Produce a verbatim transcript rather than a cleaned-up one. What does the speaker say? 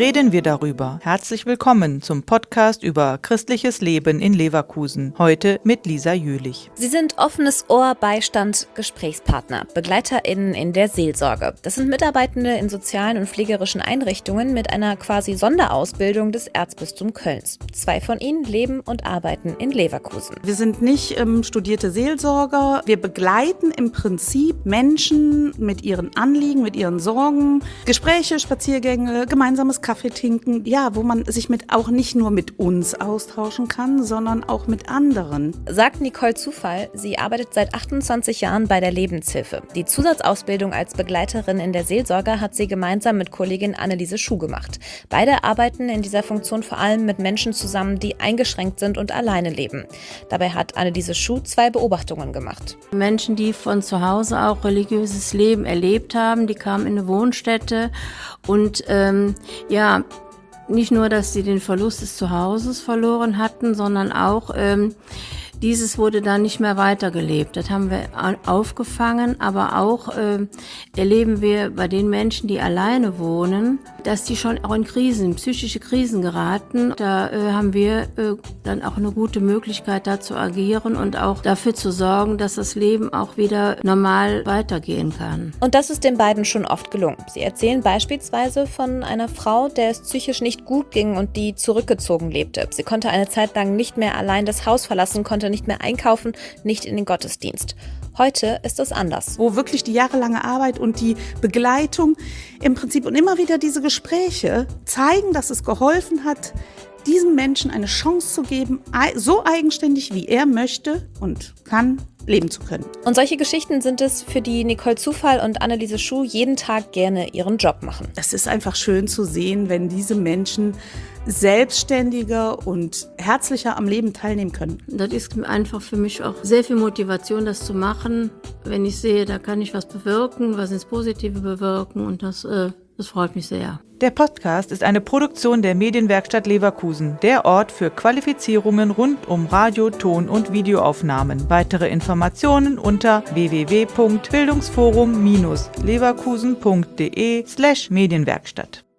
reden wir darüber. Herzlich willkommen zum Podcast über christliches Leben in Leverkusen. Heute mit Lisa Jülich. Sie sind offenes Ohr, Beistand, Gesprächspartner, BegleiterInnen in der Seelsorge. Das sind Mitarbeitende in sozialen und pflegerischen Einrichtungen mit einer quasi Sonderausbildung des Erzbistums Kölns. Zwei von ihnen leben und arbeiten in Leverkusen. Wir sind nicht ähm, studierte Seelsorger. Wir begleiten im Prinzip Menschen mit ihren Anliegen, mit ihren Sorgen, Gespräche, Spaziergänge, gemeinsames Kaffeetrinken, ja, wo man sich mit auch nicht nur mit uns austauschen kann, sondern auch mit anderen. Sagt Nicole Zufall, sie arbeitet seit achtundzwanzig Jahren bei der Lebenshilfe. Die Zusatzausbildung als Begleiterin in der Seelsorge hat sie gemeinsam mit Kollegin Anneliese Schuh gemacht. Beide arbeiten in dieser Funktion vor allem mit Menschen zusammen, die eingeschränkt sind und alleine leben. Dabei hat Anneliese Schuh zwei Beobachtungen gemacht. Menschen, die von zu Hause auch religiöses Leben erlebt haben, die kamen in eine Wohnstätte und ähm, ja, nicht nur, dass sie den Verlust des Zuhauses verloren hatten, sondern auch ähm, dieses wurde dann nicht mehr weitergelebt. Das haben wir aufgefangen, aber auch äh, erleben wir bei den Menschen, die alleine wohnen, dass die schon auch in Krisen, psychische Krisen geraten. Da äh, haben wir äh, dann auch eine gute Möglichkeit, da zu agieren und auch dafür zu sorgen, dass das Leben auch wieder normal weitergehen kann. Und das ist den beiden schon oft gelungen. Sie erzählen beispielsweise von einer Frau, der es psychisch nicht gut ging und die zurückgezogen lebte. Sie konnte eine Zeit lang nicht mehr allein das Haus verlassen, konnte nicht mehr einkaufen, nicht in den Gottesdienst. Heute ist es anders. Wo wirklich die jahrelange Arbeit und die Begleitung im Prinzip und immer wieder diese Gespräche zeigen, dass es geholfen hat, diesem Menschen eine Chance zu geben, so eigenständig wie er möchte und kann, leben zu können. Und solche Geschichten sind es, für die Nicole Zufall und Anneliese Schuh jeden Tag gerne ihren Job machen. Es ist einfach schön zu sehen, wenn diese Menschen selbstständiger und herzlicher am Leben teilnehmen können. Das ist einfach für mich auch sehr viel Motivation, das zu machen. Wenn ich sehe, da kann ich was bewirken, was ins Positive bewirken und das, äh, das freut mich sehr. Der Podcast ist eine Produktion der Medienwerkstatt Leverkusen, der Ort für Qualifizierungen rund um Radio-, Ton- und Videoaufnahmen. Weitere Informationen unter w w w punkt bildungsforum Bindestrich leverkusen punkt de slash Medienwerkstatt.